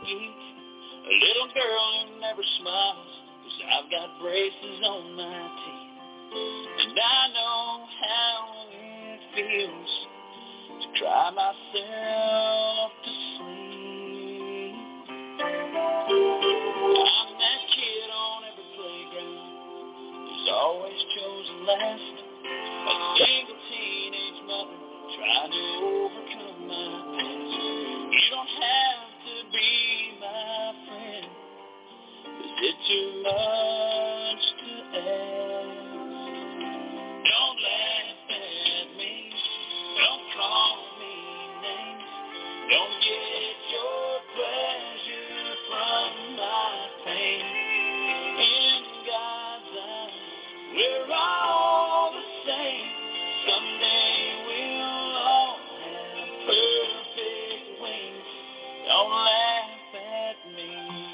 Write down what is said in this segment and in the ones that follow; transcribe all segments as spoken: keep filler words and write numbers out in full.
geek, a little girl who never smiles, 'cause I've got braces on my teeth. And I know how it feels to cry myself to sleep. I'm that kid on every playground who's always chosen last, a single teenage mother trying to overcome my past. You don't have to be my friend, 'cause it's too much to ask. Don't laugh at me, don't call me names, don't get your pleasure from my pain. In God's eyes, we're all the same. Someday we'll all have perfect wings. Don't laugh at me.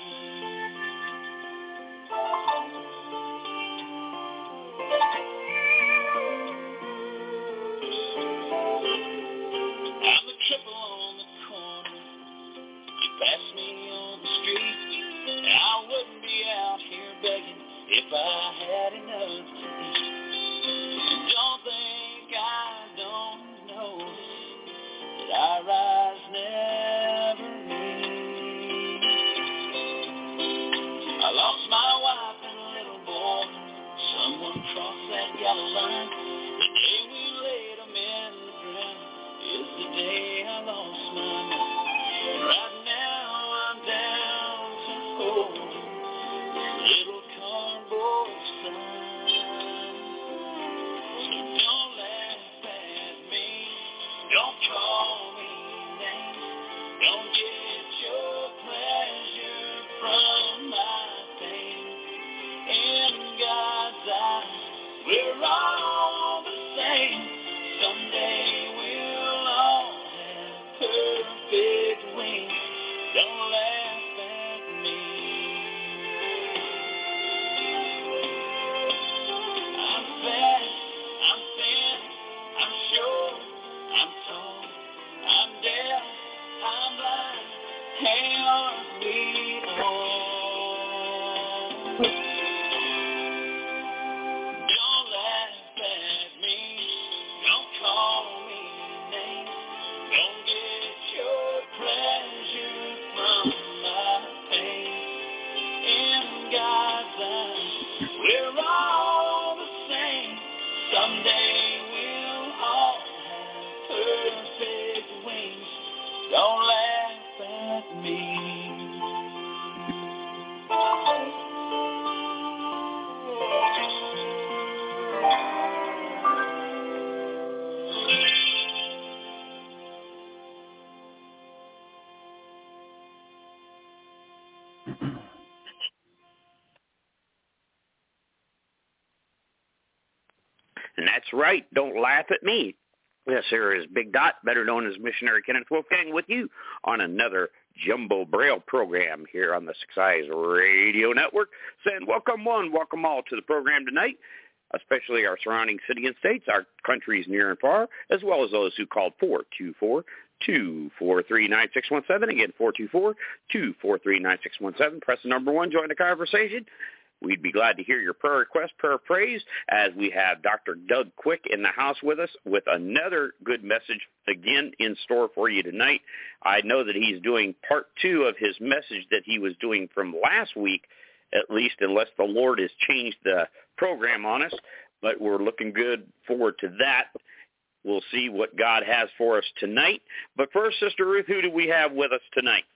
I'm the triple on the corner. You pass me on the street, I wouldn't be out here begging if I had enough to eat. Don't think I don't know that I rise never meet. I lost my wife and a little boy. Someone crossed that yellow line. The day we laid them in the ground is the day I lost my mind. Right now I'm down to hold a little cardboard sign. So don't laugh at me, don't call me names, don't get your pleasure from my pain. In God's eyes, we're all the same. Someday we'll all have perfect wings. Don't laugh at me. I'm fat, I'm thin, I'm short, I'm tall, I'm deaf, I'm blind. Hey, aren't we all? Don't laugh at me, don't call me names, don't get your pleasure from my pain. In God's eyes, we're all the same. Someday we'll all have perfect wings. Don't laugh at me. And that's right. Don't laugh at me. Yes, here is Big Dot, better known as Missionary Kenneth Wolfgang, with you on another Jumbo Braille program here on the Six Eyes Radio Network. Saying welcome one, welcome all to the program tonight, especially our surrounding city and states, our countries near and far, as well as those who called four two four, two four three, nine six one seven. Again, four two four, two four three, nine six one seven. Press the number one, join the conversation. We'd be glad to hear your prayer request, prayer praise, as we have Doctor Doug Quick in the house with us with another good message again in store for you tonight. I know that he's doing part two of his message that he was doing from last week, at least unless the Lord has changed the program on us, but we're looking good forward to that. We'll see what God has for us tonight. But first, Sister Ruth, who do we have with us tonight?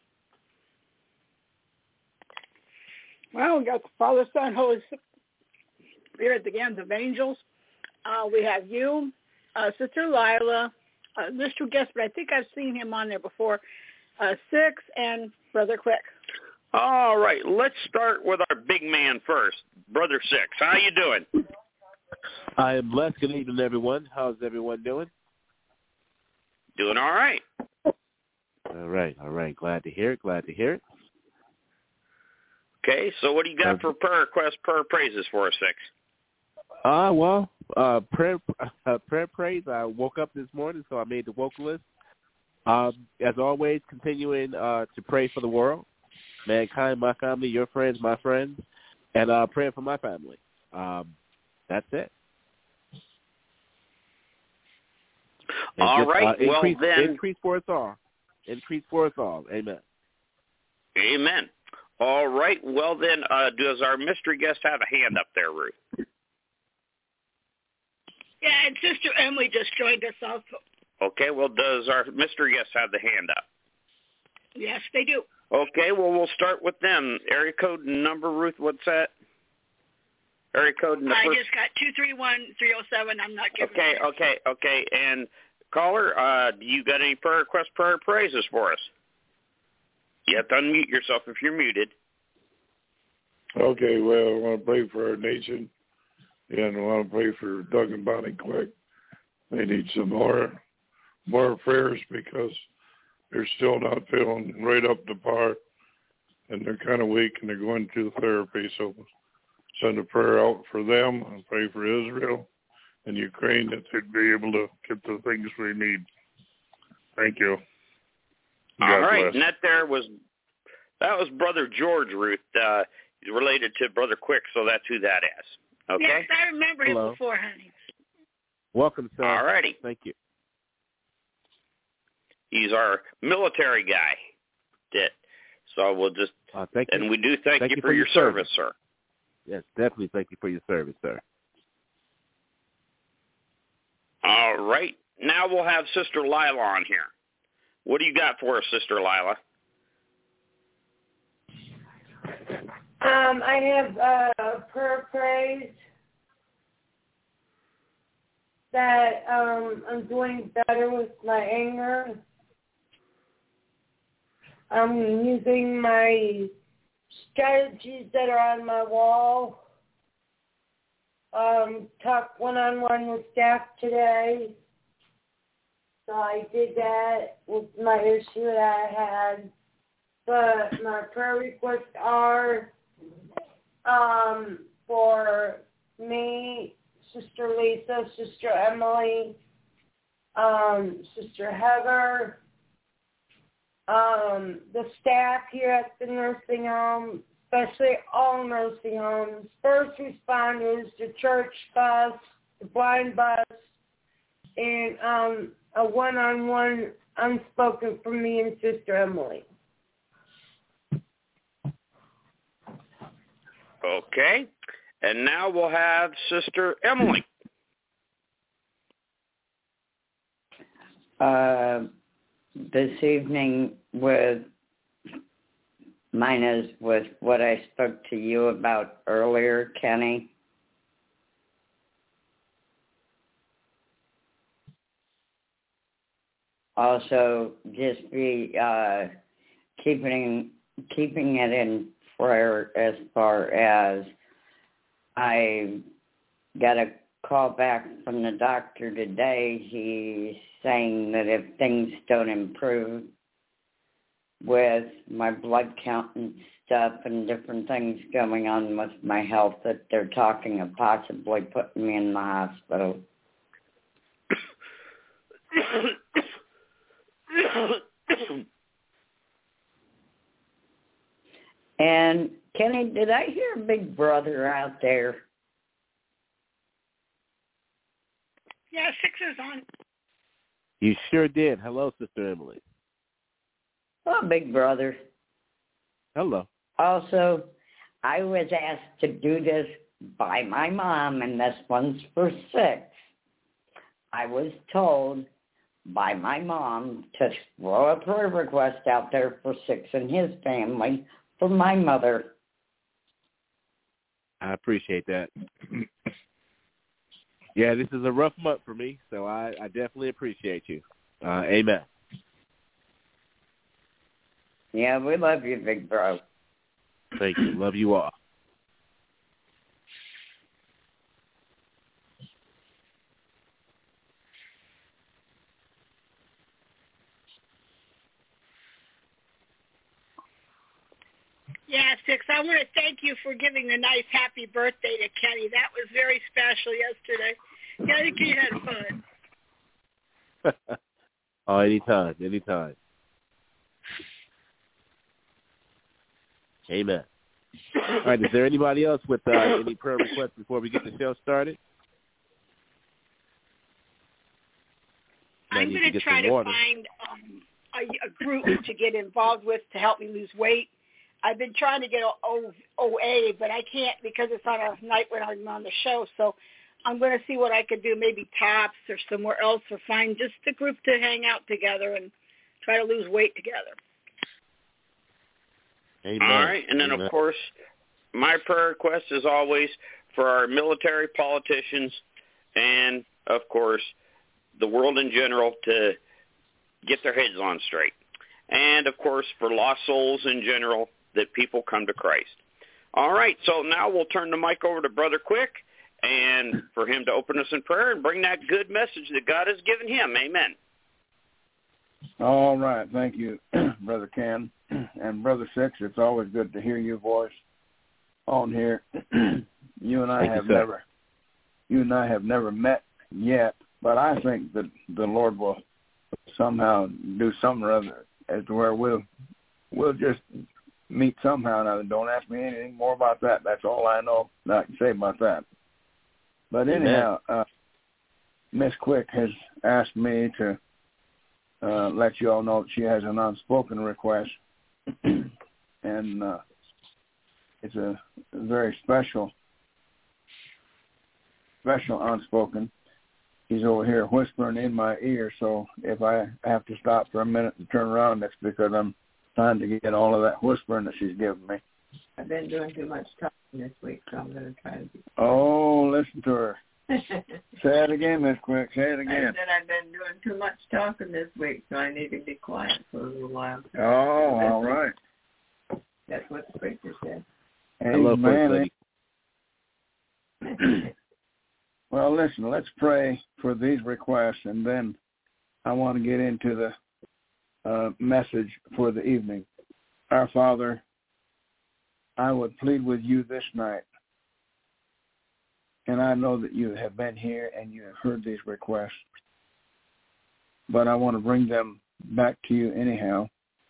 Well, we got the Father, Son, Holy Spirit, the Gangs of Angels. Uh, we have you, uh, Sister Lila, uh, Mister Guest, but I think I've seen him on there before, uh, Six, and Brother Quick. All right, let's start with our big man first, Brother Six. How you doing? I am blessed. Good evening, everyone. How's everyone doing? Doing all right. All right, all right. Glad to hear it. Glad to hear it. Okay, so what do you got for prayer requests, prayer praises for us, Six? Uh, well, uh, prayer, uh, prayer praise. I woke up this morning, so I made the woke list. Um, as always, continuing uh, to pray for the world, Mankind, my family, your friends, my friends, and uh, praying for my family. Um, that's it. And all just, right. uh, increase, well, then. Increase for us all. Increase for us all. Amen. Amen. All right. Well, then, uh, does our mystery guest have a hand up there, Ruth? Yeah, and Sister Emily just joined us also. Okay. Well, does our mystery guest have the hand up? Yes, they do. Okay. Well, we'll start with them. Area code number, Ruth, what's that? Area code number. I just got two three one, three oh seven. I'm not giving Okay, it. okay, okay. And caller, uh, do you got any prayer requests, prayer praises for us? You have to unmute yourself if you're muted. Okay, well, I want to pray for our nation, and I want to pray for Doug and Bonnie Quick. They need some more more prayers because they're still not feeling right up to par, and they're kind of weak, and they're going through therapy. So send a prayer out for them and pray for Israel and Ukraine that they'd be able to get the things we need. Thank you. God All right, bless. and that there was that was Brother George, Ruth. Uh, he's related to Brother Quick, so that's who that is. Okay. Yes, I remember Hello. him before, honey. Welcome, sir. All righty. Thank you. He's our military guy. That so we'll just Uh, thank you. and we do thank, Thank you, you for, for your your service, service. sir. Yes, definitely thank you for your service, sir. All right. Now we'll have Sister Lila on here. What do you got for us, Sister Lila? Um, I have uh, prayer praise that um, I'm doing better with my anger. I'm using my strategies that are on my wall. Um, talk one-on-one with staff today. So I did that with my issue that I had. But my prayer requests are um, for me, Sister Lisa, Sister Emily, um, Sister Heather, um, the staff here at the nursing home, especially all nursing homes, first responders, the church bus, the blind bus, and um, a one-on-one unspoken from me and Sister Emily. Okay. And now we'll have Sister Emily. Uh, this evening with mine is with what I spoke to you about earlier, Kenny. Also, just be uh, keeping keeping it in prayer as far as I got a call back from the doctor today. He's saying that if things don't improve with my blood count and stuff and different things going on with my health, that they're talking of possibly putting me in the hospital. And Kenny, did I hear Big Brother out there? Yeah, six is on. You sure did. Hello, Sister Emily. Oh, Big Brother. Hello. Also, I was asked to do this by my mom, and this one's for six. I was told by my mom to throw a prayer request out there for six and his family for my mother. I appreciate that. Yeah, this is a rough month for me, so I, I definitely appreciate you. Uh, amen. Yeah, we love you, Big Bro. Thank you. Love you all. Yeah, Six, I want to thank you for giving a nice happy birthday to Kenny. That was very special yesterday. Yeah, I think you had fun. Oh, anytime, anytime. Amen. All right, is there anybody else with uh, any prayer requests before we get the show started? I'm going to try to water. find um, a, a group to get involved with to help me lose weight. I've been trying to get O A, but I can't because it's on a night when I'm on the show. So I'm going to see what I could do, maybe Tops or somewhere else, or find just a group to hang out together and try to lose weight together. Amen. All right, and then, Amen. of course, my prayer request is always for our military politicians and, of course, the world in general to get their heads on straight. And, of course, for lost souls in general, that people come to Christ. All right, so now we'll turn the mic over to Brother Quick and for him to open us in prayer and bring that good message that God has given him. Amen. All right. Thank you, Brother Ken. And Brother Six, it's always good to hear your voice on here. You and I Thank have you, never, you and I have never met yet, but I think that the Lord will somehow do something or other as to where we'll, we'll just meet somehow. Now, don't ask me anything more about that. That's all I know that I can say about that. But anyhow, uh, Miss Quick has asked me to uh, let you all know that she has an unspoken request, and uh, it's a very special, special unspoken. He's over here whispering in my ear, so if I have to stop for a minute to turn around, that's because I'm trying to get all of that whispering that she's giving me. I've been doing too much talking this week, so I'm going to try to be quiet. Oh, listen to her. Say it again, Miss Quick. Say it again. I said I've been doing too much talking this week, so I need to be quiet for a little while. Oh, all right. That's what the preacher said. Hello, First Lady. Well, listen, let's pray for these requests, and then I want to get into the uh, message for the evening. Our Father, I would plead with you this night, and I know that you have been here and you have heard these requests, but I want to bring them back to you anyhow.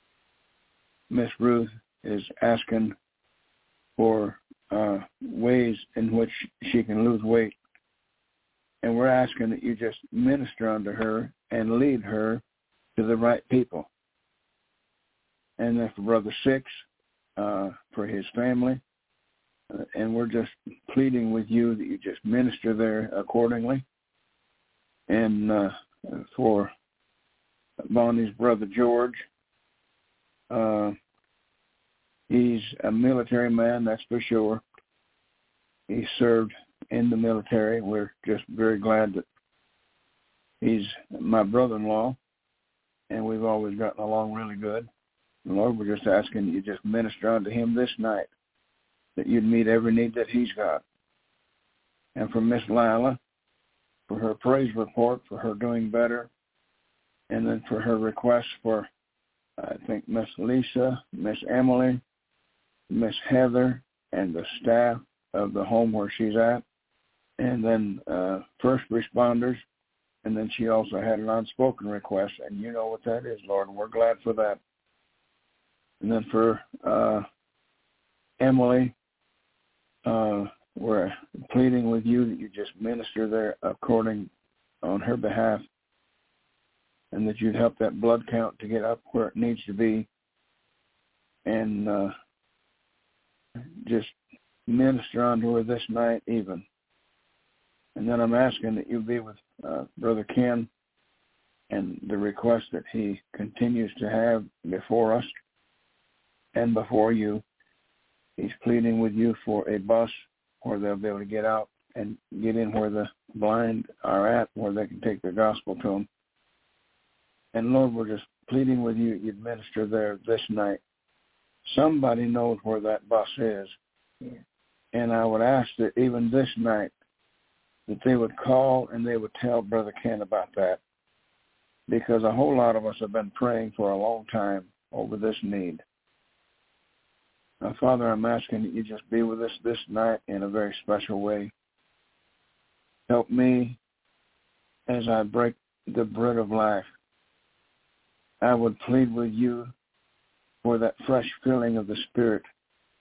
Miss Ruth is asking for uh, ways in which she can lose weight, and we're asking that you just minister unto her and lead her to the right people. And then for Brother Six, uh, for his family, uh, and we're just pleading with you that you just minister there accordingly. And uh, for Bonnie's brother George, uh, he's a military man, that's for sure. He served in the military. We're just very glad that he's my brother-in-law, and we've always gotten along really good. And Lord, we're just asking that you just minister unto him this night, that you'd meet every need that he's got. And for Miss Lila, for her praise report, for her doing better, and then for her request for, I think, Miss Lisa, Miss Emily, Miss Heather, and the staff of the home where she's at, and then uh, first responders, and then she also had an unspoken request, and you know what that is, Lord, and we're glad for that. And then for uh, Emily, uh, we're pleading with you that you just minister there according on her behalf, and that you'd help that blood count to get up where it needs to be, and uh, just minister unto her this night even. And then I'm asking that you be with uh, Brother Ken and the request that he continues to have before us and before you. He's pleading with you for a bus where they'll be able to get out and get in where the blind are at, where they can take the gospel to them. And Lord, we're just pleading with you, you'd minister there this night. Somebody knows where that bus is. Yeah. And I would ask that even this night that they would call and they would tell Brother Ken about that, because a whole lot of us have been praying for a long time over this need. Now, Father, I'm asking that you just be with us this night in a very special way. Help me as I break the bread of life. I would plead with you for that fresh filling of the Spirit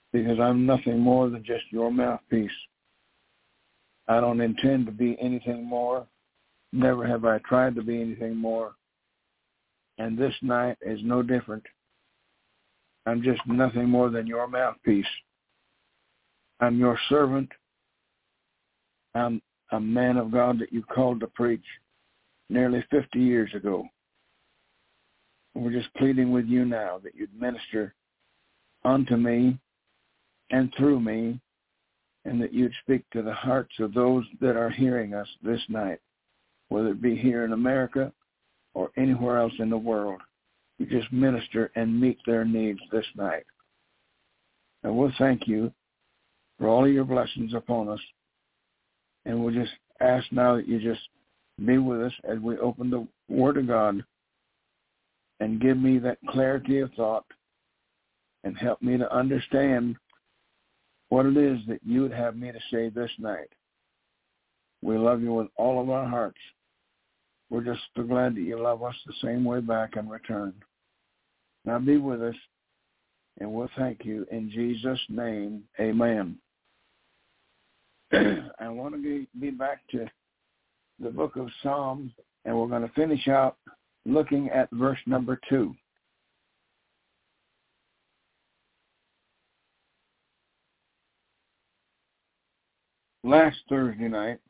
because I'm nothing more than just your mouthpiece. I don't intend to be anything more. Never have I tried to be anything more. And this night is no different. I'm just nothing more than your mouthpiece. I'm your servant. I'm a man of God that you called to preach nearly fifty years ago. We're just pleading with you now that you'd minister unto me and through me, and that you'd speak to the hearts of those that are hearing us this night, whether it be here in America or anywhere else in the world. You just minister and meet their needs this night. And we'll thank you for all of your blessings upon us. And we'll just ask now that you just be with us as we open the Word of God and give me that clarity of thought and help me to understand what it is that you would have me to say this night. We love you with all of our hearts. We're just so glad that you love us the same way back in return. Now be with us, and we'll thank you in Jesus' name. Amen. I want to be, be back to the book of Psalms, and we're going to finish out looking at verse number two. Last Thursday night,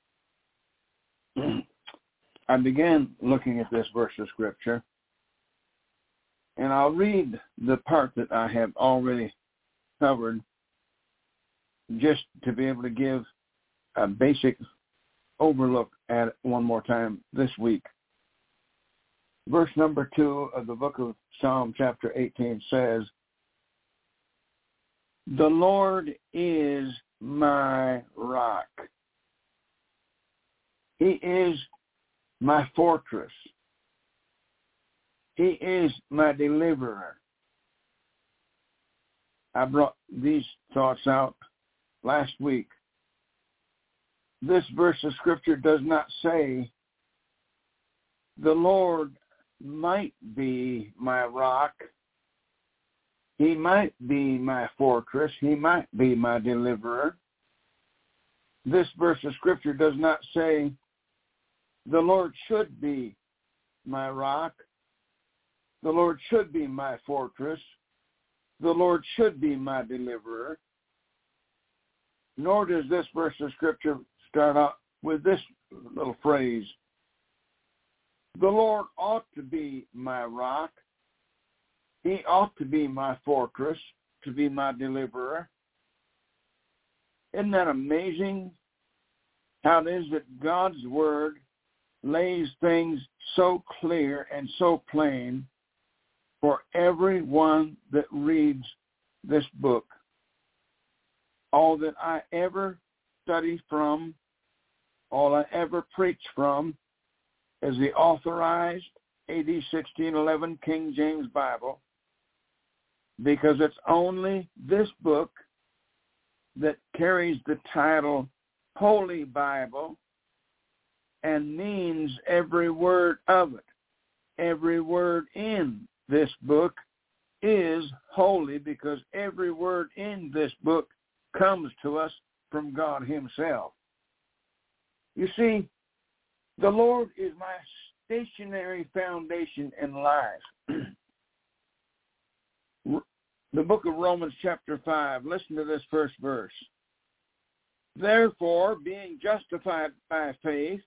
I began looking at this verse of Scripture, and I'll read the part that I have already covered just to be able to give a basic overlook at it one more time this week. Verse number two of the book of Psalm chapter eighteen says, "The Lord is my rock. He is my fortress. He is my deliverer." I brought these thoughts out last week. This verse of Scripture does not say, "The Lord might be my rock. He might be my fortress. He might be my deliverer." This verse of Scripture does not say, "The Lord should be my rock. The Lord should be my fortress. The Lord should be my deliverer." Nor does this verse of Scripture start out with this little phrase, "The Lord ought to be my rock. He ought to be my fortress, to be my deliverer." Isn't that amazing how it is that God's Word lays things so clear and so plain for everyone that reads this book? All that I ever study from, all I ever preach from, is the authorized A D sixteen eleven King James Bible, because it's only this book that carries the title Holy Bible and means every word of it. Every word in this book is holy, because every word in this book comes to us from God Himself. You see, the Lord is my stationary foundation in life. The book of Romans chapter five, listen to this first verse. "Therefore, being justified by faith,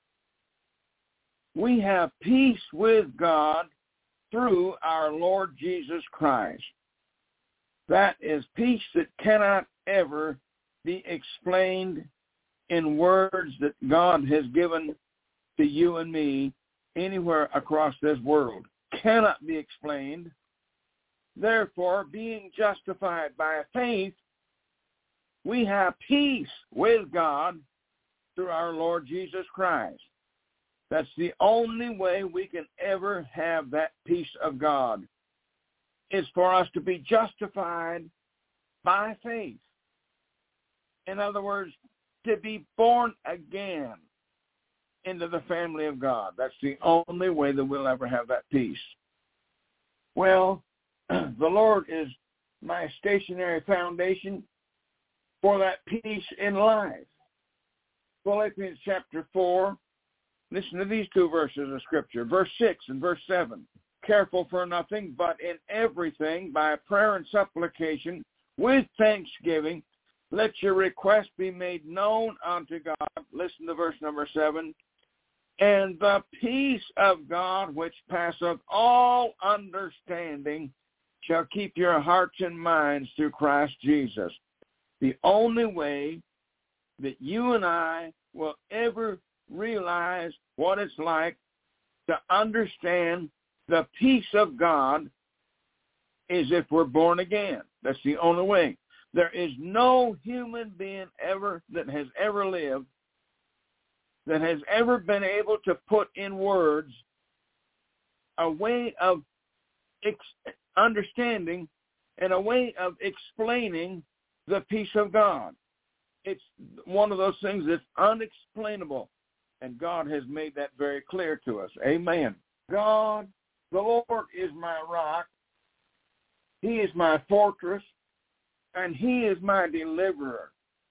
we have peace with God through our Lord Jesus Christ." That is peace that cannot ever be explained in words that God has given to you and me anywhere across this world. Cannot be explained. Therefore, being justified by faith, we have peace with God through our Lord Jesus Christ. That's the only way we can ever have that peace of God, is for us to be justified by faith. In other words, to be born again into the family of God. That's the only way that we'll ever have that peace. Well, the Lord is my stationary foundation for that peace in life. Philippians chapter four, listen to these two verses of Scripture, verse six and verse seven. Careful for nothing, but in everything, by prayer and supplication, with thanksgiving, let your request be made known unto God. Listen to verse number seven. And the peace of God, which passeth all understanding, shall keep your hearts and minds through Christ Jesus. The only way that you and I will ever realize what it's like to understand the peace of God is if we're born again. That's the only way. There is no human being ever that has ever lived that has ever been able to put in words a way of ex- understanding and a way of explaining the peace of God. It's one of those things that's unexplainable, and God has made that very clear to us. Amen. God, the Lord is my rock. He is my fortress, and he is my deliverer.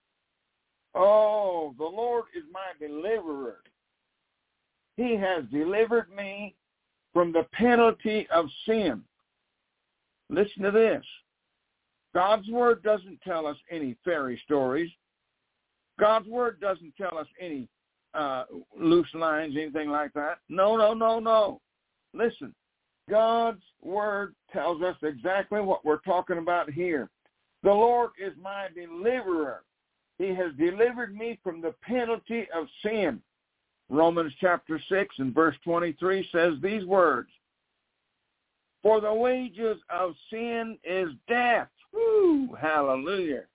Oh, the Lord is my deliverer. He has delivered me from the penalty of sin. Listen to this. God's word doesn't tell us any fairy stories. God's word doesn't tell us any uh, loose lines, anything like that. No, no, no, no. Listen, God's word tells us exactly what we're talking about here. The Lord is my deliverer. He has delivered me from the penalty of sin. Romans chapter six and verse twenty-three says these words. For the wages of sin is death. Woo, hallelujah.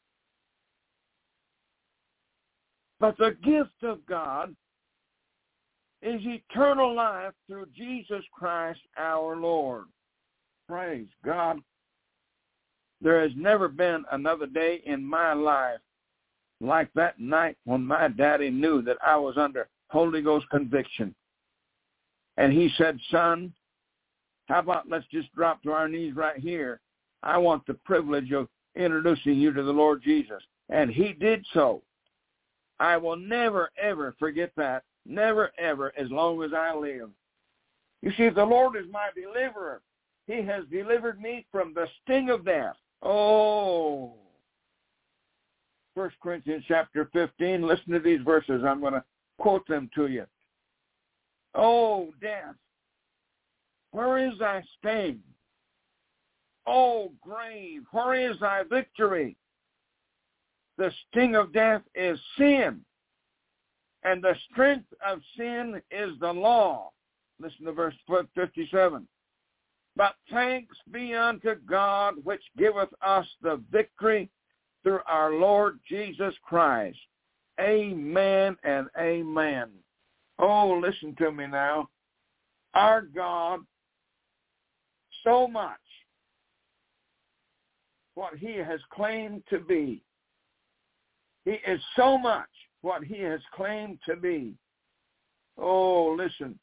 But the gift of God is eternal life through Jesus Christ our Lord. Praise God. There has never been another day in my life like that night when my daddy knew that I was under Holy Ghost conviction. And he said, son, how about let's just drop to our knees right here. I want the privilege of introducing you to the Lord Jesus. And he did so. I will never, ever forget that. Never, ever, as long as I live. You see, the Lord is my deliverer. He has delivered me from the sting of death. Oh, First Corinthians chapter fifteen, listen to these verses. I'm going to quote them to you. Oh, death, where is thy sting? Oh, grave, where is thy victory? The sting of death is sin, and the strength of sin is the law. Listen to verse fifty-seven. But thanks be unto God, which giveth us the victory through our Lord Jesus Christ. Amen and amen. Oh, listen to me now. Our God, so much what he has claimed to be. He is so much what he has claimed to be. Oh, listen.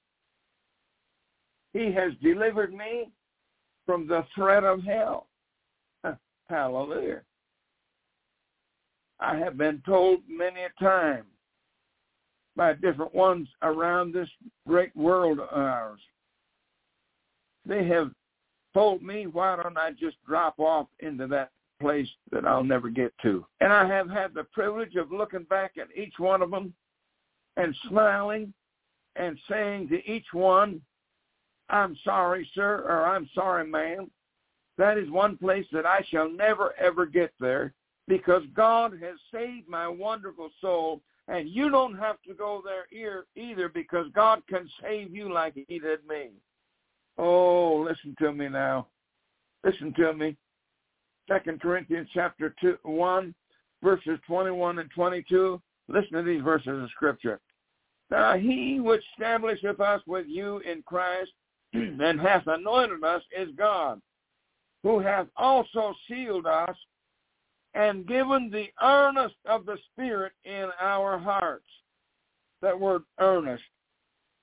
He has delivered me from the threat of hell. Hallelujah. I have been told many a time by different ones around this great world of ours. They have told me, why don't I just drop off into that place that I'll never get to? And I have had the privilege of looking back at each one of them and smiling and saying to each one, I'm sorry, sir, or I'm sorry, ma'am. That is one place that I shall never, ever get there, because God has saved my wonderful soul, and you don't have to go there either, because God can save you like he did me. Oh, listen to me now. Listen to me. Second Corinthians chapter two, one, verses twenty-one and twenty-two. Listen to these verses of Scripture. Now he which establisheth us with you in Christ and hath anointed us is God, who hath also sealed us and given the earnest of the Spirit in our hearts. That word earnest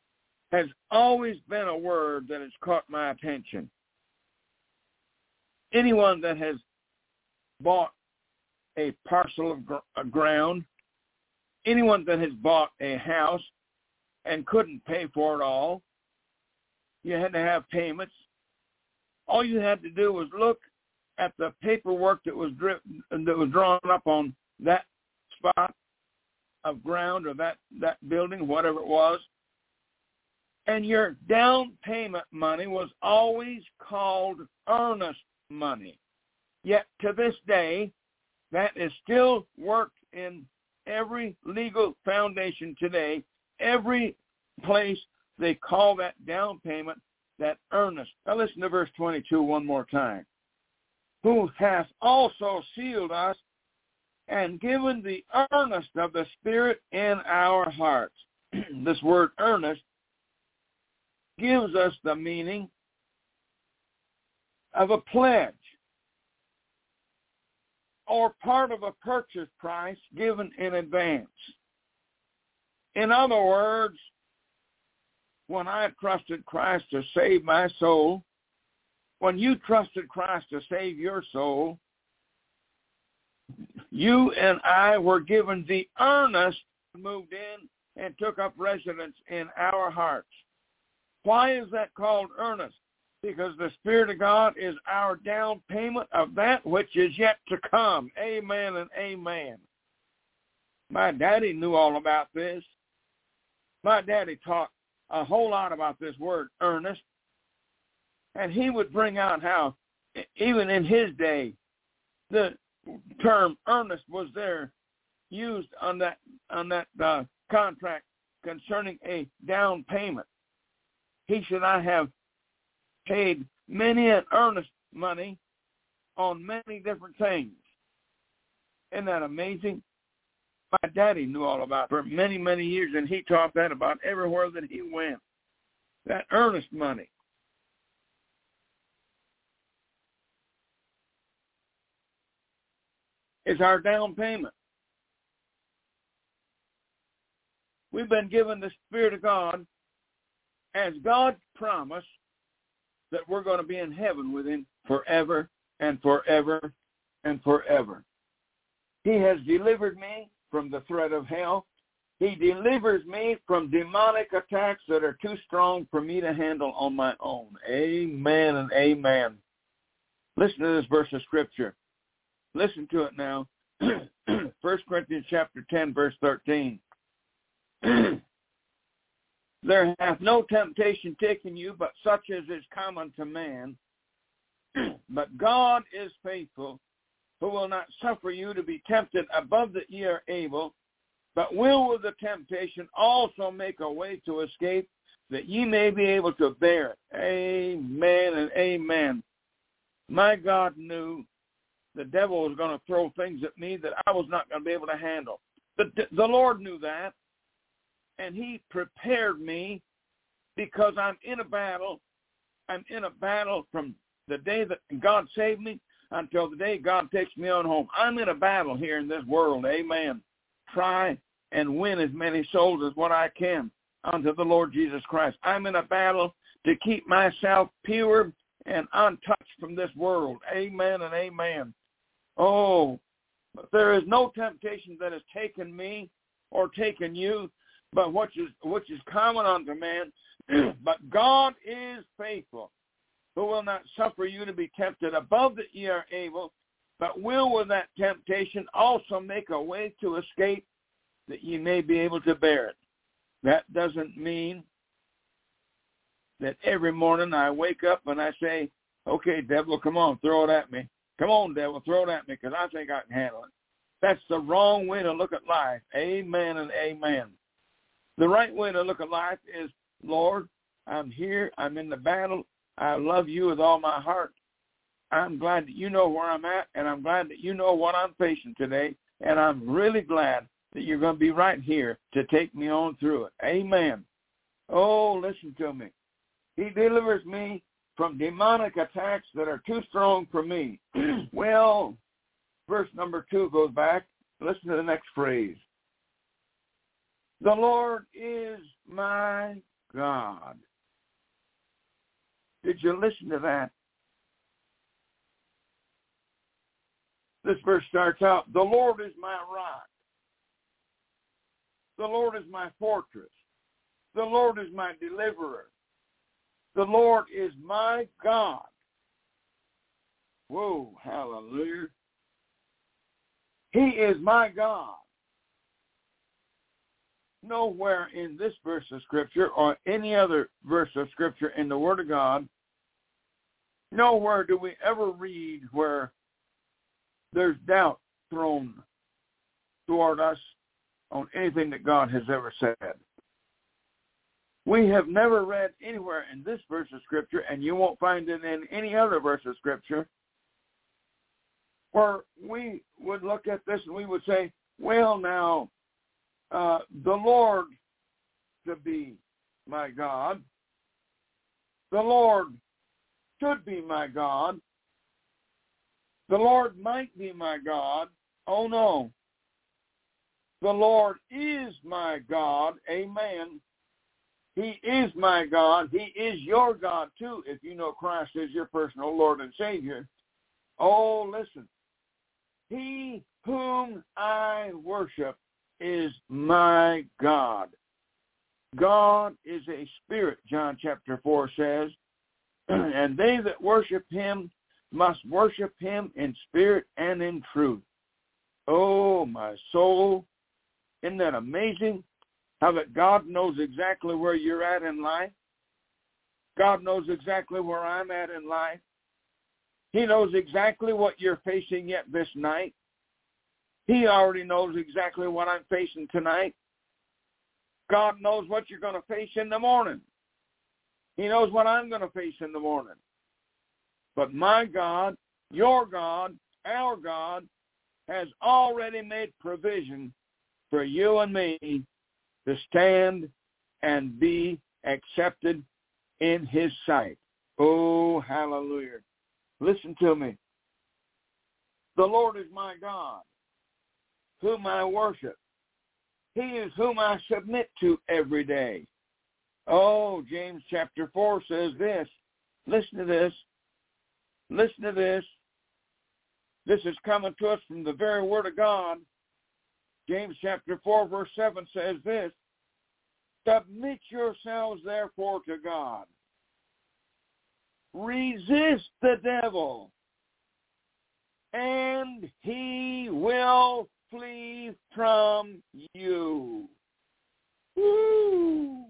has always been a word that has caught my attention. anyone that has bought a parcel of gr- ground, anyone that has bought a house and couldn't pay for it all, you had to have payments. All you had to do was look at the paperwork that was dri- that was drawn up on that spot of ground or that, that building, whatever it was, and your down payment money was always called earnest money. Yet to this day, that is still worked in every legal foundation today. Every place they call that down payment that earnest. Now listen to verse twenty-two one more time. Who hath also sealed us and given the earnest of the Spirit in our hearts. This word earnest gives us the meaning of a pledge or part of a purchase price given in advance. In other words, when I trusted Christ to save my soul, when you trusted Christ to save your soul, you and I were given the earnest, moved in and took up residence in our hearts. Why is that called earnest? Because the Spirit of God is our down payment of that which is yet to come. Amen and amen. My daddy knew all about this. My daddy taught a whole lot about this word earnest. And he would bring out how, even in his day, the term earnest was there used on that on that uh, contract concerning a down payment. He said, I have paid many an earnest money on many different things. Isn't that amazing? My daddy knew all about it for many, many years, and he taught that about everywhere that he went. That earnest money. Is our down payment. We've been given the Spirit of God as God promised that we're going to be in heaven with him forever and forever and forever. He has delivered me from the threat of hell. He delivers me from demonic attacks that are too strong for me to handle on my own. Amen and amen. Listen to this verse of Scripture. Listen to it now. First Corinthians chapter ten, verse thirteen. There hath no temptation taken you, but such as is common to man. But God is faithful, who will not suffer you to be tempted above that ye are able, but will with the temptation also make a way to escape, that ye may be able to bear it. Amen and amen. My God knew the devil was going to throw things at me that I was not going to be able to handle. The, the Lord knew that, and he prepared me because I'm in a battle. I'm in a battle from the day that God saved me until the day God takes me on home. I'm in a battle here in this world, amen. Try and win as many souls as what I can unto the Lord Jesus Christ. I'm in a battle to keep myself pure and untouched from this world, amen and amen. Oh, but there is no temptation that has taken me or taken you, but which is which is common unto man. But God is faithful, who will not suffer you to be tempted above that ye are able, but will with that temptation also make a way to escape, that ye may be able to bear it. That doesn't mean that every morning I wake up and I say, okay, devil, come on, throw it at me. Come on, devil, throw it at me, because I think I can handle it. That's the wrong way to look at life. Amen and amen. The right way to look at life is, Lord, I'm here. I'm in the battle. I love you with all my heart. I'm glad that you know where I'm at, and I'm glad that you know what I'm facing today, and I'm really glad that you're going to be right here to take me on through it. Amen. Oh, listen to me. He delivers me from demonic attacks that are too strong for me. Well, verse number two goes back. Listen to the next phrase. The Lord is my God. Did you listen to that? This verse starts out, the Lord is my rock. The Lord is my fortress. The Lord is my deliverer. The Lord is my God. Whoa, hallelujah. He is my God. Nowhere in this verse of Scripture or any other verse of Scripture in the Word of God, nowhere do we ever read where there's doubt thrown toward us on anything that God has ever said. We have never read anywhere in this verse of Scripture, and you won't find it in any other verse of Scripture, where we would look at this and we would say, well, now, uh, the Lord to be my God, the Lord should be my God, the Lord might be my God. Oh, no. The Lord is my God. Amen. He is my God. He is your God, too, if you know Christ is your personal Lord and Savior. Oh, listen. He whom I worship is my God. God is a spirit, John chapter four says, and they that worship him must worship him in spirit and in truth. Oh, my soul. Isn't that amazing? How that God knows exactly where you're at in life. God knows exactly where I'm at in life. He knows exactly what you're facing yet this night. He already knows exactly what I'm facing tonight. God knows what you're going to face in the morning. He knows what I'm going to face in the morning. But my God, your God, our God, has already made provision for you and me to stand and be accepted in his sight. Oh, hallelujah. Listen to me. The Lord is my God, whom I worship. He is whom I submit to every day. Oh, James chapter four says this. Listen to this. Listen to this. This is coming to us from the very Word of God. James chapter four, verse seven says this. Submit yourselves, therefore, to God. Resist the devil, and he will flee from you. Woo.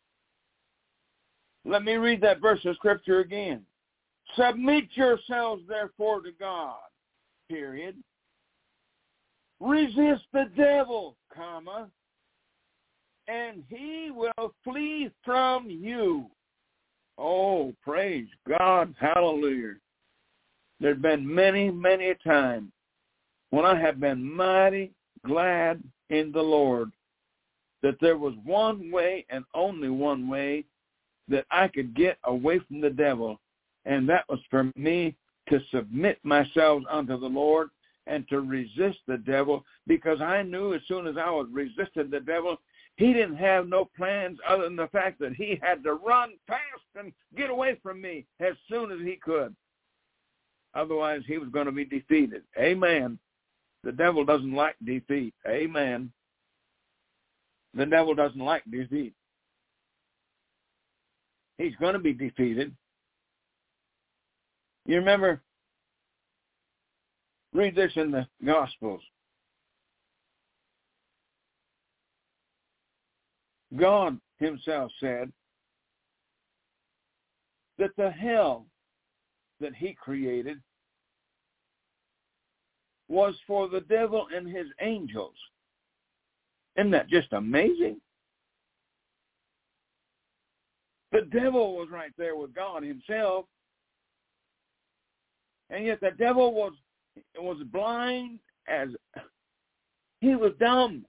Let me read that verse of Scripture again. Submit yourselves, therefore, to God, period. Resist the devil, comma, and he will flee from you. Oh, praise God. Hallelujah. There's been many, many a time when I have been mighty glad in the Lord that there was one way and only one way that I could get away from the devil, and that was for me to submit myself unto the Lord and to resist the devil, because I knew as soon as I was resisting the devil, he didn't have no plans other than the fact that he had to run fast and get away from me as soon as he could. Otherwise, he was going to be defeated. Amen. The devil doesn't like defeat. Amen. The devil doesn't like defeat. He's going to be defeated. You remember, read this in the Gospels. God himself said that the hell that he created was for the devil and his angels. Isn't that just amazing? The devil was right there with God himself, and yet the devil was was blind as he was dumb.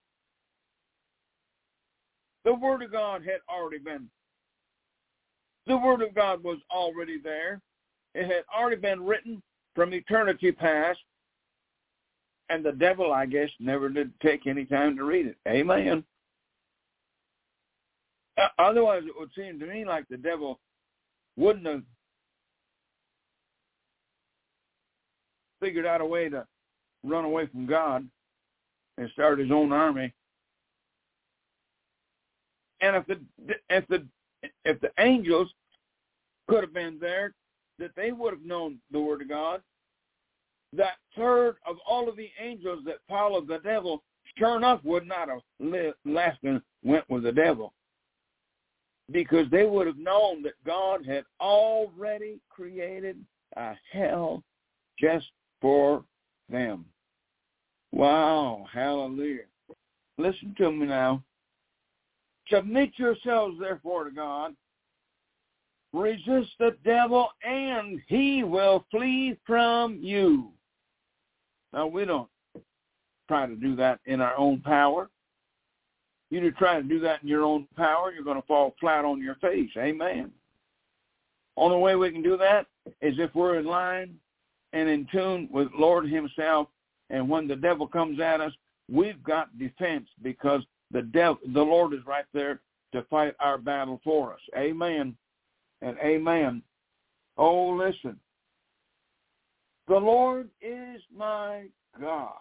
The Word of God had already been. The Word of God was already there. It had already been written from eternity past. And the devil, I guess, never did take any time to read it. Amen. Otherwise, it would seem to me like the devil wouldn't have figured out a way to run away from God and start his own army. And if the if the if the angels could have been there, that they would have known the word of God. That third of all of the angels that followed the devil, sure enough, would not have lived, left and went with the devil, because they would have known that God had already created a hell just for them. Wow, hallelujah. Listen to me now. Submit yourselves, therefore, to God. Resist the devil, and he will flee from you. Now, we don't try to do that in our own power. You to try to do that in your own power, you're going to fall flat on your face. Amen. Only way we can do that is if we're in line and in tune with Lord himself, and when the devil comes at us, we've got defense, because the devil, the Lord is right there to fight our battle for us. Amen and amen. Oh, listen. The Lord is my God.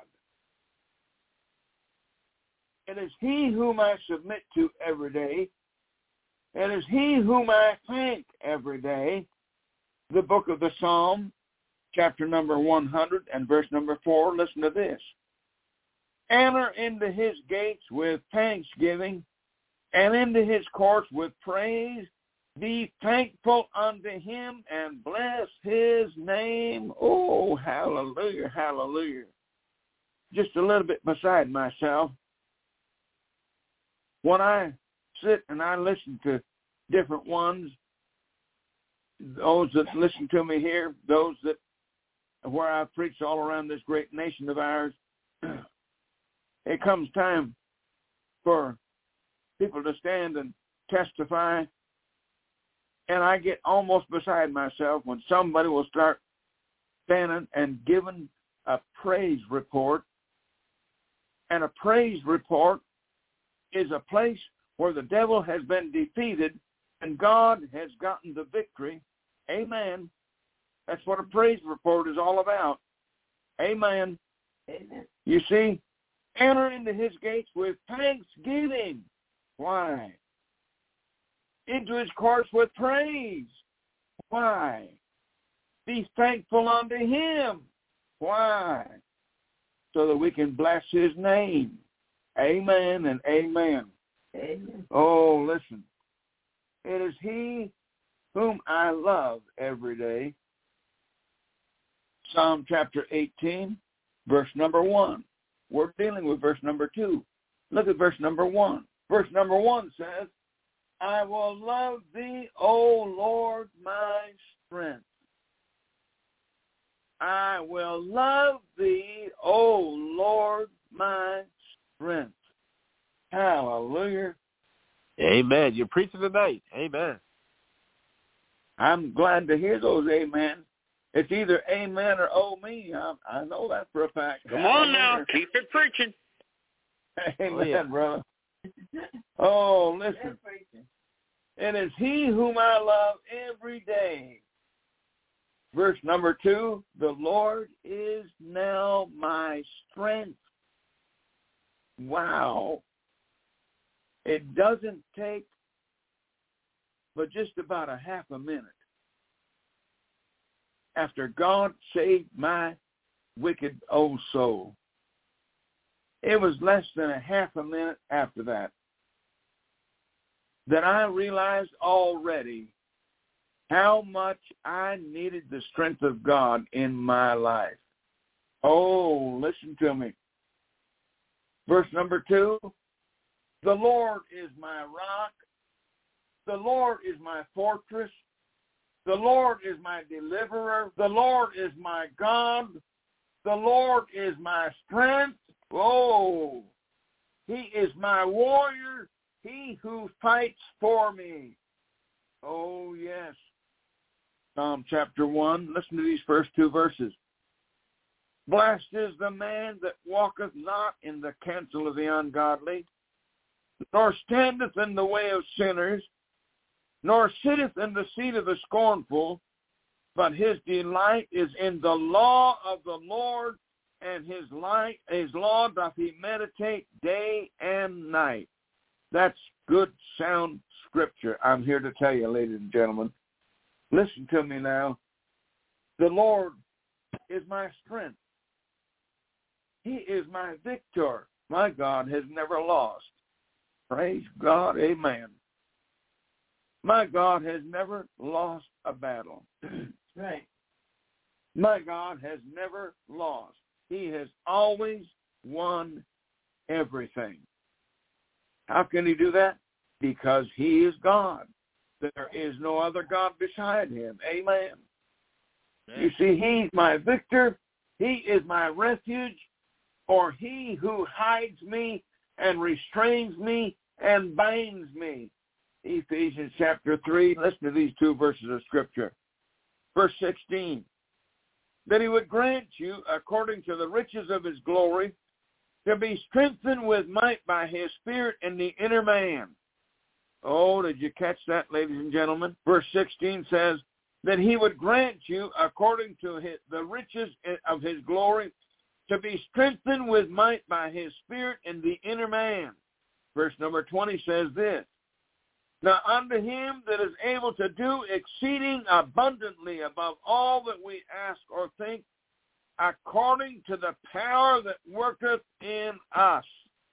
It is he whom I submit to every day. It is he whom I thank every day. The book of the Psalm, chapter number one hundred and verse number four. Listen to this. Enter into his gates with thanksgiving, and into his courts with praise. Be thankful unto him and bless his name. Oh, hallelujah, hallelujah. Just a little bit beside myself. When I sit and I listen to different ones, those that listen to me here, those that where I've preached all around this great nation of ours, it comes time for people to stand and testify, and I get almost beside myself when somebody will start standing and giving a praise report. And a praise report is a place where the devil has been defeated and God has gotten the victory. Amen. That's what a praise report is all about. Amen. Amen. You see, enter into his gates with thanksgiving. Why? Into his courts with praise. Why? Be thankful unto him. Why? So that we can bless his name. Amen and amen. Amen. Oh, listen. It is he whom I love every day. Psalm chapter eighteen, verse number one. We're dealing with verse number two. Look at verse number one. Verse number one says, I will love thee, O Lord, my strength. I will love thee, O Lord, my strength. Hallelujah. Amen. You're preaching tonight. Amen. I'm glad to hear those amen. It's either amen or oh me. I, I know that for a fact. Come on now. Keep it preaching. Amen, oh, yeah. brother. Oh, listen. It is he whom I love every day. Verse number two, the Lord is now my strength. Wow. It doesn't take but just about a half a minute after God saved my wicked old soul. It was less than a half a minute after that that I realized already how much I needed the strength of God in my life. Oh, listen to me. Verse number two, the Lord is my rock. The Lord is my fortress. The Lord is my deliverer. The Lord is my God. The Lord is my strength. Oh, he is my warrior. He who fights for me. Oh, yes. Psalm chapter one. Listen to these first two verses. Blessed is the man that walketh not in the counsel of the ungodly, nor standeth in the way of sinners, nor sitteth in the seat of the scornful, but his delight is in the law of the Lord, and his light, his law doth he meditate day and night. That's good, sound scripture. I'm here to tell you, ladies and gentlemen. Listen to me now. The Lord is my strength. He is my victor. My God has never lost. Praise God. Amen. My God has never lost a battle. Right. My God has never lost. He has always won everything. How can he do that? Because he is God. There is no other God beside him. Amen. Amen. You see, he's my victor. He is my refuge, or he who hides me and restrains me and binds me. Ephesians chapter three, listen to these two verses of Scripture. Verse sixteen, that he would grant you, according to the riches of his glory, to be strengthened with might by his Spirit in the inner man. Oh, did you catch that, ladies and gentlemen? Verse sixteen says that he would grant you, according to his, the riches of his glory, to be strengthened with might by his Spirit in the inner man. Verse number twenty says this, now unto him that is able to do exceeding abundantly above all that we ask or think, according to the power that worketh in us.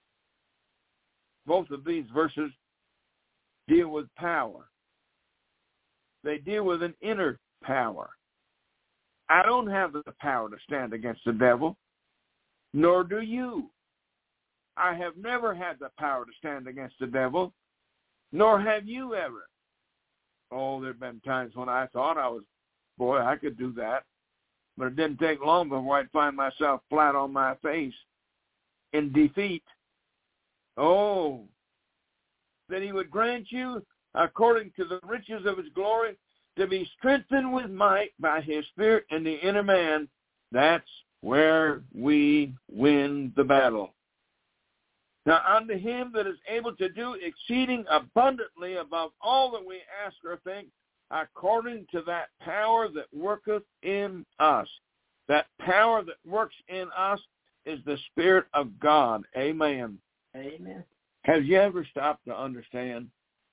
Both of these verses deal with power. They deal with an inner power. I don't have the power to stand against the devil, nor do you. I have never had the power to stand against the devil, nor have you ever. Oh, there have been times when I thought I was, boy, I could do that. But it didn't take long before I'd find myself flat on my face in defeat. Oh, that he would grant you, according to the riches of his glory, to be strengthened with might by his Spirit in the inner man. That's where we win the battle. Now unto him that is able to do exceeding abundantly above all that we ask or think, according to that power that worketh in us. That power that works in us is the Spirit of God. Amen. Amen. Have you ever stopped to understand?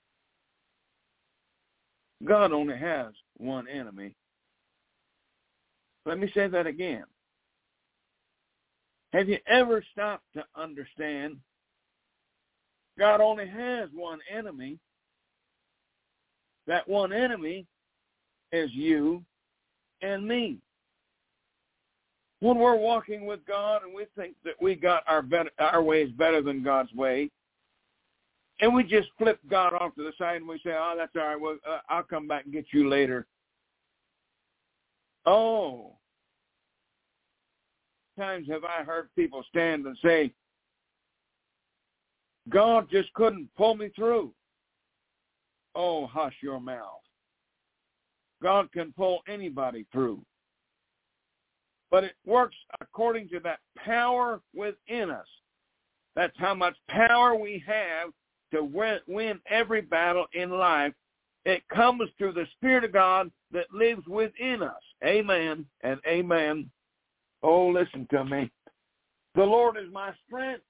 God only has one enemy. Let me say that again. Have you ever stopped to understand God only has one enemy? That one enemy is you and me. When we're walking with God and we think that we got our better, our ways better than God's way, and we just flip God off to the side and we say, oh, that's all right, well, uh, I'll come back and get you later. Oh, times have I heard people stand and say, God just couldn't pull me through. Oh, hush your mouth. God can pull anybody through. But it works according to that power within us. That's how much power we have to win every battle in life. It comes through the Spirit of God that lives within us. Amen and amen. Oh, listen to me. The Lord is my strength.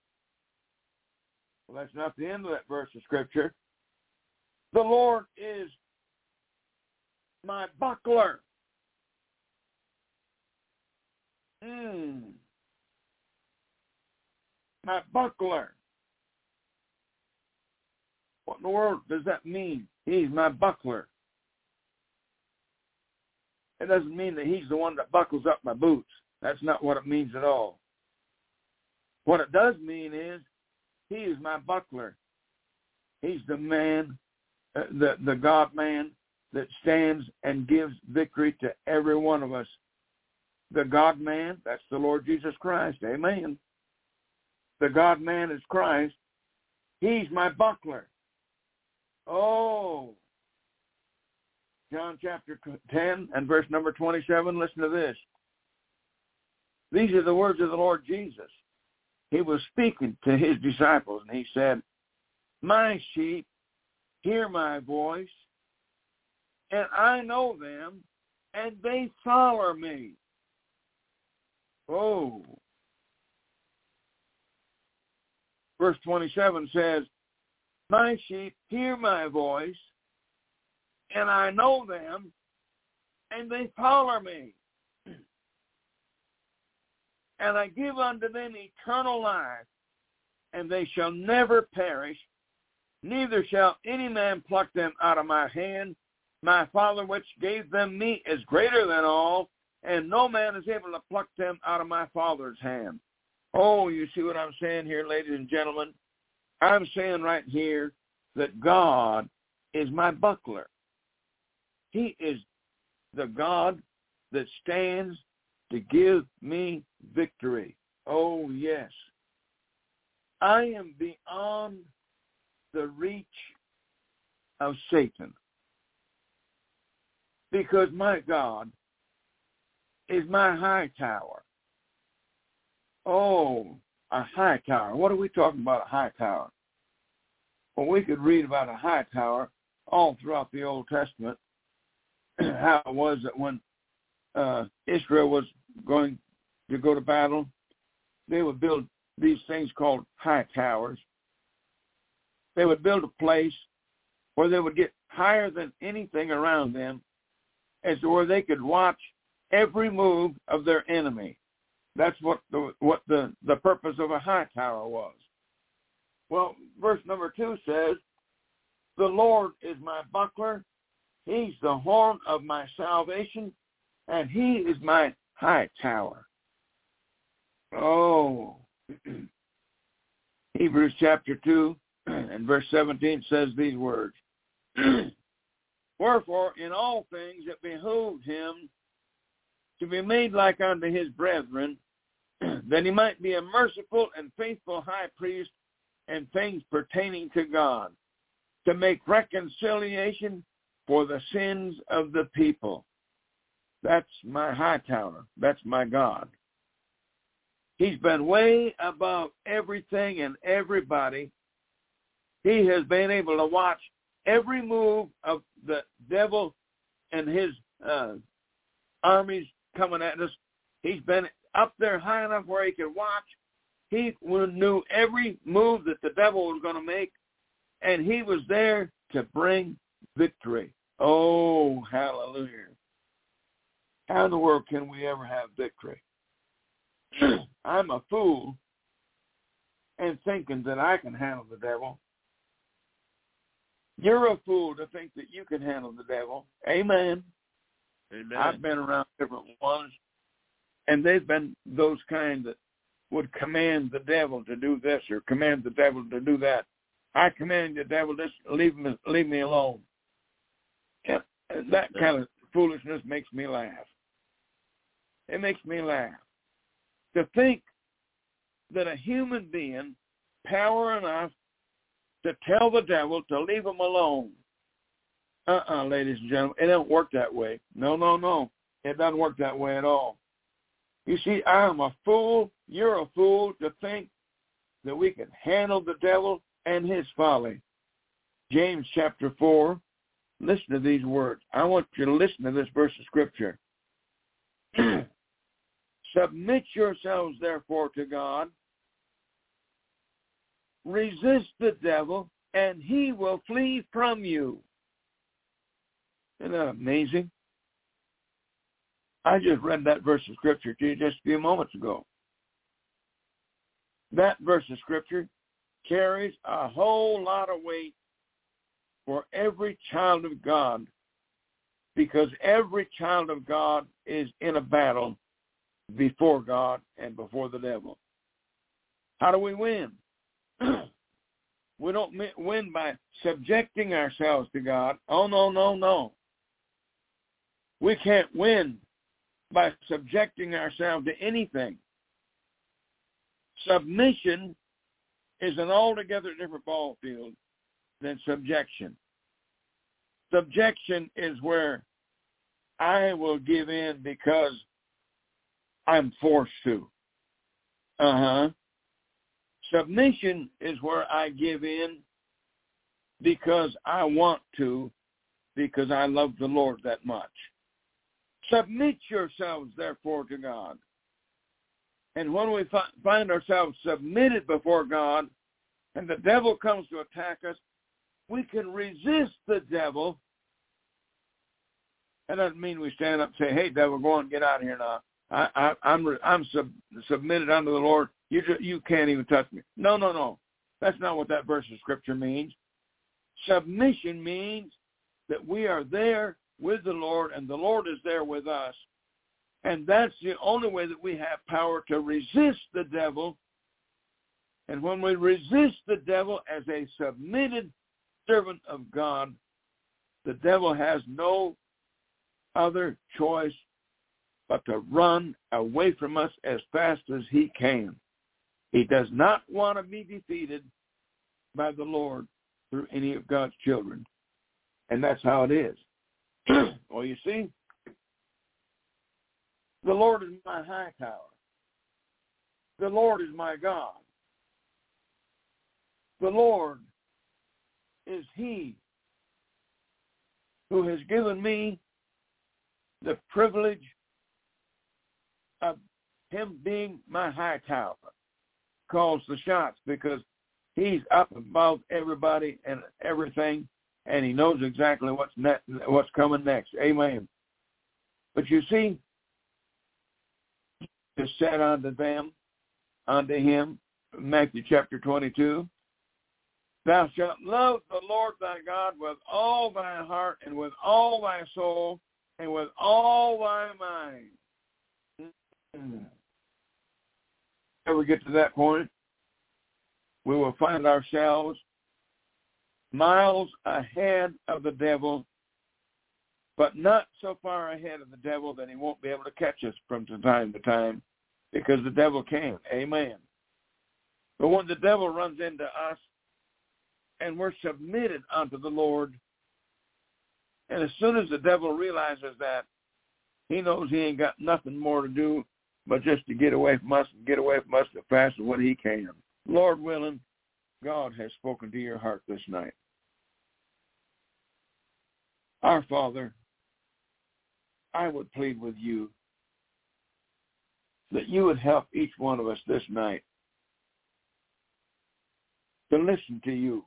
Well, that's not the end of that verse of Scripture. The Lord is my buckler. Mm. My buckler. What in the world does that mean? He's my buckler. It doesn't mean that he's the one that buckles up my boots. That's not what it means at all. What it does mean is he is my buckler. He's the man, uh, the, the God-man that stands and gives victory to every one of us. The God-man, that's the Lord Jesus Christ. Amen. The God-man is Christ. He's my buckler. Oh. John chapter ten and verse number twenty-seven, listen to this. These are the words of the Lord Jesus. He was speaking to his disciples, and he said, my sheep hear my voice, and I know them, and they follow me. Oh. Verse twenty-seven says, my sheep hear my voice, and I know them, and they follow me. And I give unto them eternal life, and they shall never perish, neither shall any man pluck them out of my hand. My Father which gave them me is greater than all, and no man is able to pluck them out of my Father's hand. Oh, you see what I'm saying here, ladies and gentlemen? I'm saying right here that God is my buckler. He is the God that stands to give me victory. Oh, yes. I am beyond the reach of Satan because my God is my high tower. Oh, a high tower. What are we talking about, a high tower? Well, we could read about a high tower all throughout the Old Testament, how it was that when uh, Israel was going to go to battle, they would build these things called high towers. They would build a place where they would get higher than anything around them, as to where they could watch every move of their enemy. That's what the what the, the purpose of a high tower was. Well, verse number two says, the Lord is my buckler. He's the horn of my salvation, and he is my high tower. Oh. Hebrews chapter two and verse seventeen says these words. Wherefore, in all things it behooved him to be made like unto his brethren, that he might be a merciful and faithful high priest in things pertaining to God, to make reconciliation for the sins of the people. That's my high tower. That's my God. He's been way above everything and everybody. He has been able to watch every move of the devil and his uh, armies coming at us. He's been up there high enough where he could watch. He knew every move that the devil was going to make, and he was there to bring victory. Oh, hallelujah. How in the world can we ever have victory? I'm a fool and thinking that I can handle the devil. You're a fool to think that you can handle the devil. Amen. Amen. I've been around different ones, and they've been those kind that would command the devil to do this or command the devil to do that. I command the devil, just leave me, leave me alone. Yeah, that kind of foolishness makes me laugh. It makes me laugh. To think that a human being, power enough to tell the devil to leave him alone. Uh-uh, ladies and gentlemen, it don't work that way. No, no, no. It doesn't work that way at all. You see, I am a fool. You're a fool to think that we can handle the devil and his folly. James chapter four, listen to these words. I want you to listen to this verse of Scripture. Submit yourselves, therefore, to God. Resist the devil, and he will flee from you. Isn't that amazing? I just read that verse of Scripture to you just a few moments ago. That verse of Scripture carries a whole lot of weight for every child of God, because every child of God is in a battle before God and before the devil. How do we win? We don't win by subjecting ourselves to God. Oh, no, no, no. We can't win by subjecting ourselves to anything. Submission is an altogether different ball field than subjection. Subjection is where I will give in because I'm forced to. Uh-huh. Submission is where I give in because I want to, because I love the Lord that much. Submit yourselves, therefore, to God. And when we fi- find ourselves submitted before God and the devil comes to attack us, we can resist the devil. That doesn't mean we stand up and say, hey, devil, go on, get out of here now. I, I, I'm I'm sub, submitted unto the Lord. You just, you can't even touch me. No, no, no. That's not what that verse of Scripture means. Submission means that we are there with the Lord and the Lord is there with us. And that's the only way that we have power to resist the devil. And when we resist the devil as a submitted servant of God, the devil has no other choice but to run away from us as fast as he can. He does not want to be defeated by the Lord through any of God's children. And that's how it is. Well, you see, the Lord is my high tower. The Lord is my God. The Lord is he who has given me the privilege of him being my high tower. Calls the shots because he's up above everybody and everything, and he knows exactly what's ne- what's coming next. Amen. But you see, is said unto them, unto him, Matthew chapter twenty-two, thou shalt love the Lord thy God with all thy heart and with all thy soul and with all thy mind. Mm. Ever get to that point, we will find ourselves miles ahead of the devil, but not so far ahead of the devil that he won't be able to catch us from time to time, because the devil can. Amen. But when the devil runs into us and we're submitted unto the Lord, and as soon as the devil realizes that, he knows he ain't got nothing more to do but just to get away from us and get away from us as fast as what he can. Lord willing, God has spoken to your heart this night. Our Father, I would plead with you that you would help each one of us this night to listen to you.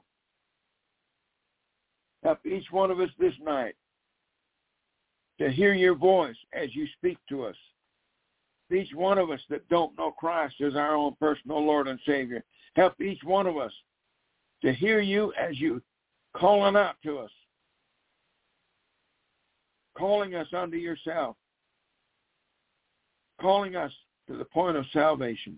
Help each one of us this night to hear your voice as you speak to us. Each one of us that don't know Christ as our own personal Lord and Savior, help each one of us to hear you as you calling out to us, calling us unto yourself, calling us to the point of salvation.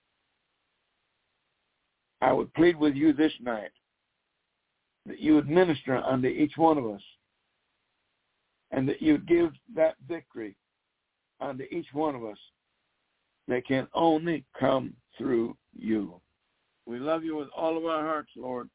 I would plead with you this night that you would minister unto each one of us and that you would give that victory unto each one of us that can only come through you. We love you with all of our hearts, Lord,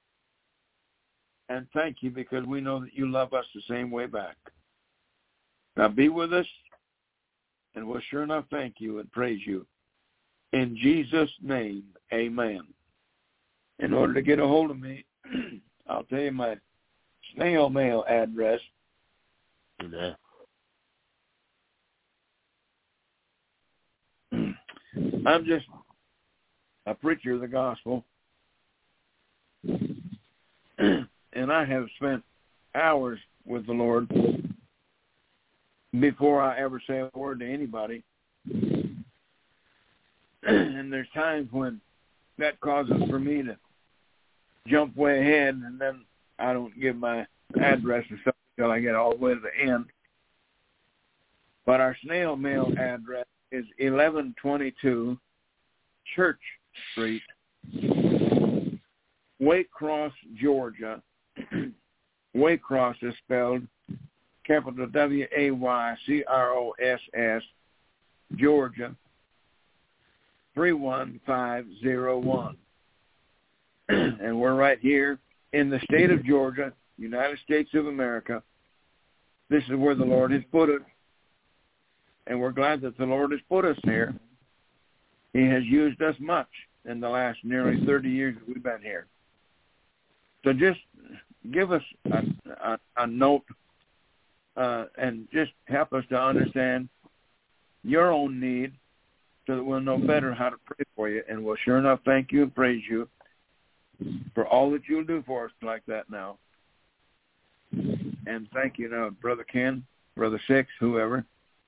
and thank you because we know that you love us the same way back. Now be with us, and we'll sure enough thank you and praise you. In Jesus' name, amen. In order to get a hold of me, I'll tell you my snail mail address. Yeah. I'm just a preacher of the gospel, and I have spent hours with the Lord before I ever say a word to anybody. And there's times when that causes for me to jump way ahead, and then I don't give my address or something until I get all the way to the end. But our snail mail address is eleven twenty-two Church Street, Waycross, Georgia. Waycross is spelled capital W A Y C R O S S, Georgia, three one five zero one. And we're right here in the state of Georgia, United States of America. This is where the Lord has put us. And we're glad that the Lord has put us here. He has used us much in the last nearly thirty years that we've been here. So just give us a, a, a note uh, and just help us to understand your own need so that we'll know better how to pray for you. And we'll sure enough thank you and praise you for all that you'll do for us like that now. And thank you now, Brother Ken, Brother Six, whoever.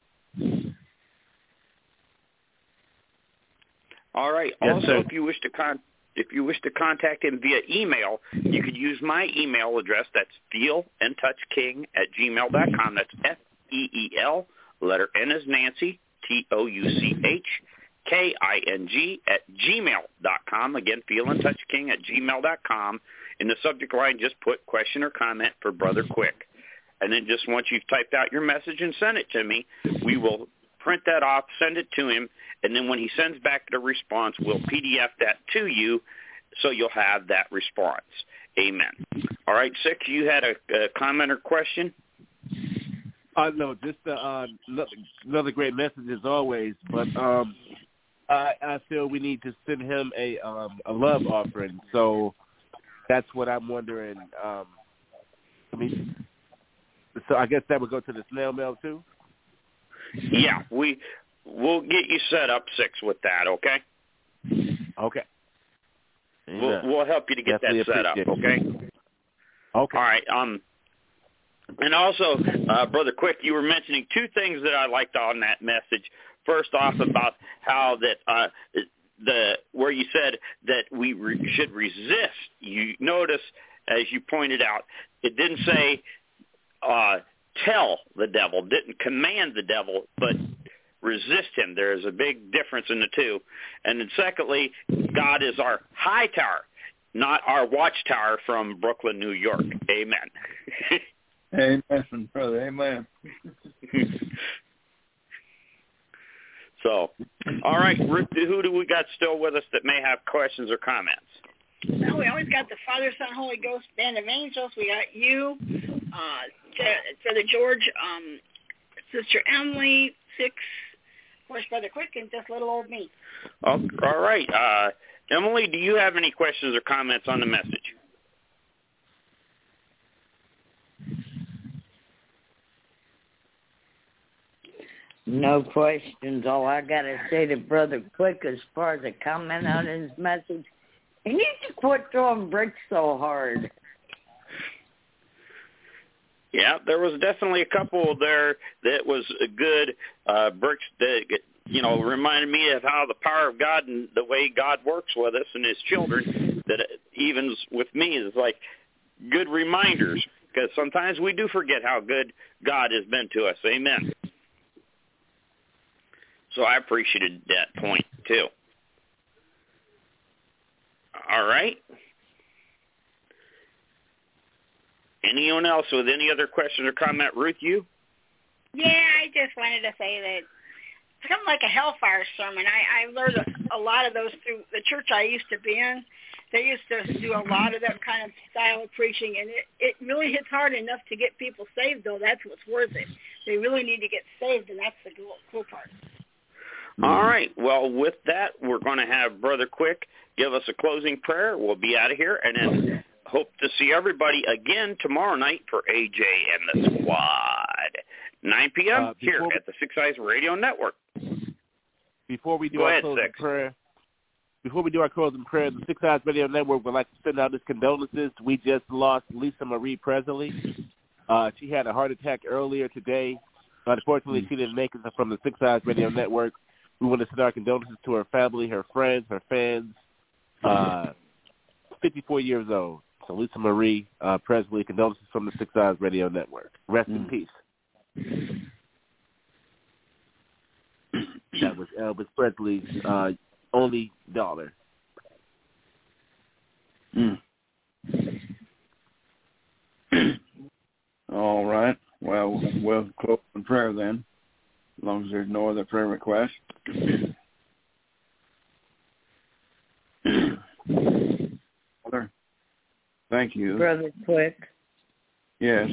All right. Yes, also, sir. if you wish to con- if you wish to contact him via email, you could use my email address. That's feelintouchking at gmail dot com. That's F E E L, letter N as Nancy, T O U C H K I N G at gmail dot com. Again, feelintouchking at gmail dot com. In the subject line, just put question or comment for Brother Quick. And then just once you've typed out your message and sent it to me, we will print that off, send it to him, and then when he sends back the response, we'll P D F that to you so you'll have that response. Amen. All right, Six, you had a, a comment or question? Uh, no, just uh, uh, another great message as always, but um, I, I feel we need to send him a um, a love offering, so that's what I'm wondering. Um, I mean, so I guess that would go to the snail mail too? Yeah, we, we'll get you set up, Six, with that, okay? Okay. We'll, we'll help you to get Definitely that set up, it. okay? Okay. All right. Um, and also, uh, Brother Quick, you were mentioning two things that I liked on that message. First off, about how that uh, the where you said that we re- should resist. You notice, as you pointed out, it didn't say uh, tell the devil, didn't command the devil, but resist him. There is a big difference in the two. And then secondly, God is our high tower, not our watchtower from Brooklyn, New York. Amen. Amen, brother. Amen. So, all right, Ruth, who do we got still with us that may have questions or comments? Well, we always got the Father, Son, Holy Ghost band of angels. We got you, uh, Brother George, um, Sister Emily, Six, of course, Brother Quick, and just little old me. Oh, all right. Uh, Emily, do you have any questions or comments on the message? No questions. All I got to say to Brother Quick as far as a comment on his message, he needs to quit throwing bricks so hard. Yeah, there was definitely a couple there that was good uh, bricks that, you know, reminded me of how the power of God and the way God works with us and his children, that even with me is like good reminders, because sometimes we do forget how good God has been to us. Amen. So I appreciated that point, too. All right. Anyone else with any other question or comment? Ruth, you? Yeah, I just wanted to say that it's kind of like a hellfire sermon. I, I learned a, a lot of those through the church I used to be in. They used to do a lot of that kind of style of preaching, and it, it really hits hard enough to get people saved, though. That's what's worth it. They really need to get saved, and that's the cool, cool part. All right. Well, with that, we're going to have Brother Quick give us a closing prayer. We'll be out of here, and then hope to see everybody again tomorrow night for A J and the Squad, nine p.m. Uh, here we, at the Six Eyes Radio Network. Before we do Go our ahead, closing Six. prayer, before we do our closing prayer, the Six Eyes Radio Network would like to send out its condolences. We just lost Lisa Marie Presley. Uh, she had a heart attack earlier today. Unfortunately, she didn't make it from the Six Eyes Radio Network. We want to send our condolences to her family, her friends, her fans. Uh, fifty-four years old. So Lisa Marie uh, Presley, condolences from the Six Eyes Radio Network. Rest mm. in peace. That was Elvis Presley's uh, only daughter. Mm. All right. Well, we'll close in prayer then, as long as there's no other prayer requests. Father, thank you. Brother Quick. Yes.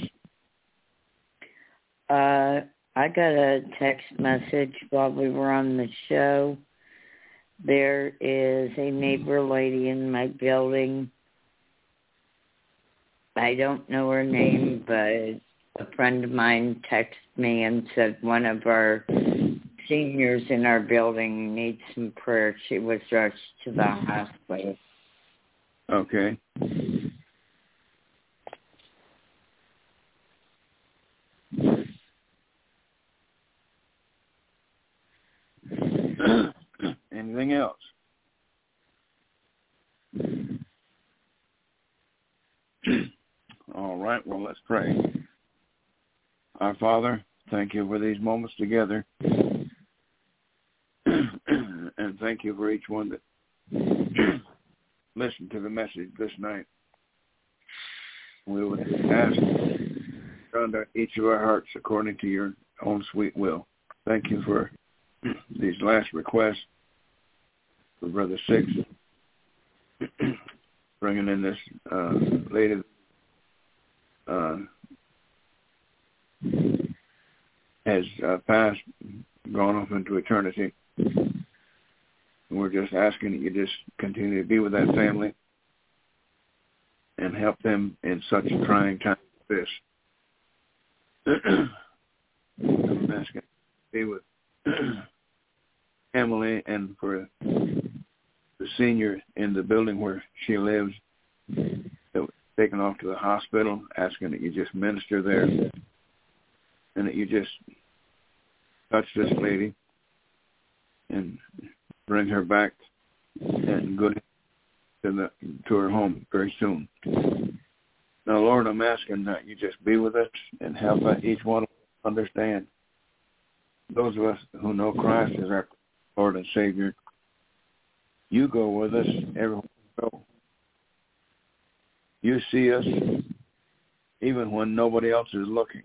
Uh, I got a text message while we were on the show. There is a neighbor lady in my building. I don't know her name, but a friend of mine texted me and said one of our seniors in our building need some prayer. She was rushed to the hospital. Okay. Anything else? All right, well, let's pray. Our Father, thank you for these moments together. And thank you for each one that listened to the message this night. We would ask under each of our hearts according to your own sweet will. Thank you for these last requests for Brother Six, bringing in this uh, lady uh, has uh, passed, gone off into eternity. We're just asking that you just continue to be with that family and help them in such a trying time as this. I'm asking to be with Emily and for the senior in the building where she lives that was taken off to the hospital, asking that you just minister there and that you just touch this lady and bring her back and good to the to her home very soon. Now, Lord, I'm asking that you just be with us and help each one of us understand. Those of us who know Christ as our Lord and Savior, you go with us everywhere we go. You see us even when nobody else is looking.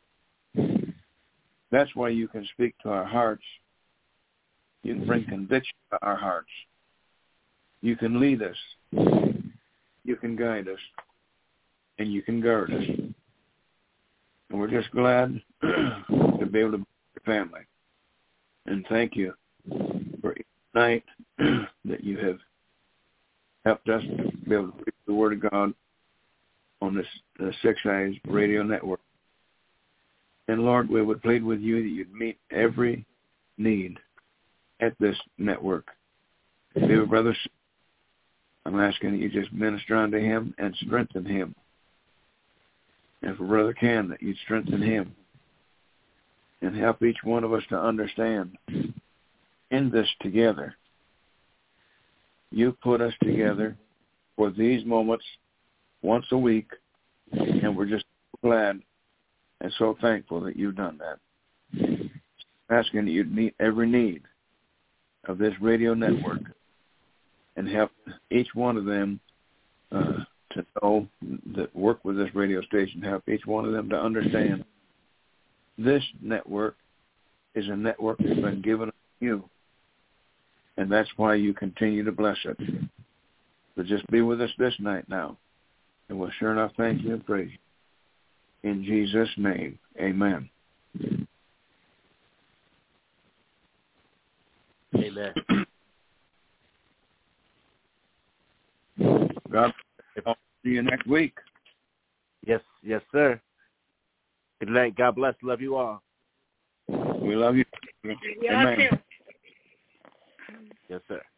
That's why you can speak to our hearts. You can bring conviction to our hearts. You can lead us. You can guide us. And you can guard us. And we're just glad to be able to be with your family. And thank you for each night that you have helped us to be able to preach the Word of God on this uh, Six Eyes Radio Network. And Lord, we would plead with you that you'd meet every need at this network. Dear brothers, I'm asking that you just minister unto him and strengthen him. And for Brother Ken, that you'd strengthen him and help each one of us to understand in this together. You put us together for these moments once a week, and we're just glad and so thankful that you've done that. Asking that you'd meet every need of this radio network and help each one of them uh, to know that work with this radio station, help each one of them to understand this network is a network that's been given to you, and that's why you continue to bless it. So just be with us this night now, and we'll sure enough thank you and praise you. In Jesus' name, amen. Amen. God, I'll see you next week. Yes, yes, sir. Good night. God bless. Love you all. We love you. Yeah, Amen. too. Yes, sir.